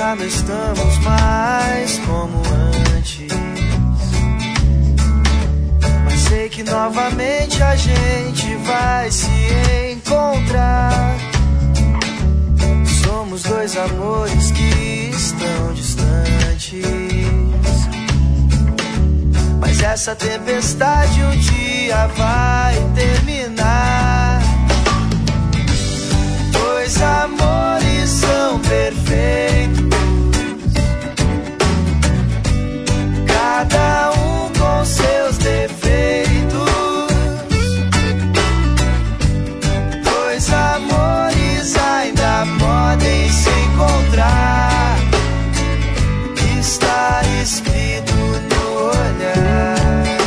já não estamos mais como antes, mas sei que novamente a gente vai se encontrar. Somos dois amores que estão distantes, mas essa tempestade um dia vai terminar. Dois amores são perfeitos, cada um com seus defeitos. Dois amores ainda podem se encontrar, está escrito no olhar.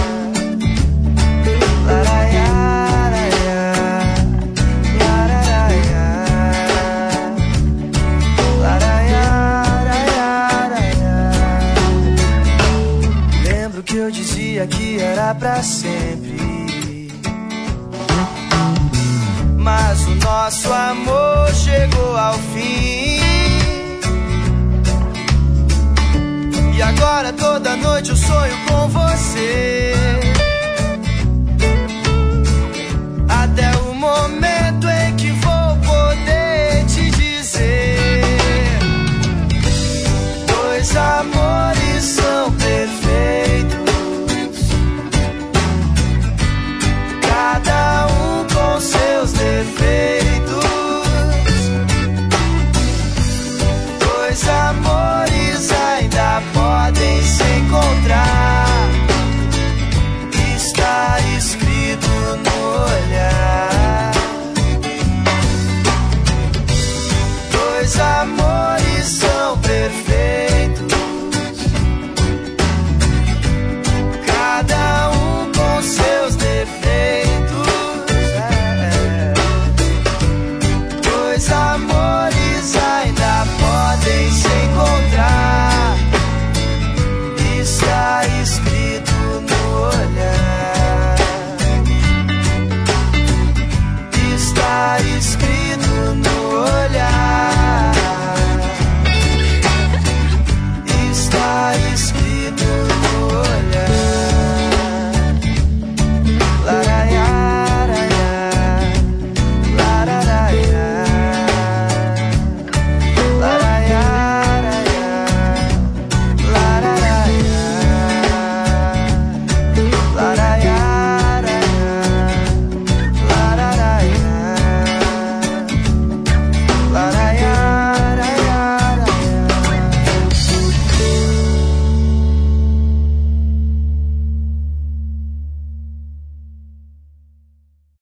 Lembro que eu dizia que era pra sempre, mas o nosso amor chegou ao fim. E agora toda noite eu sonho com você.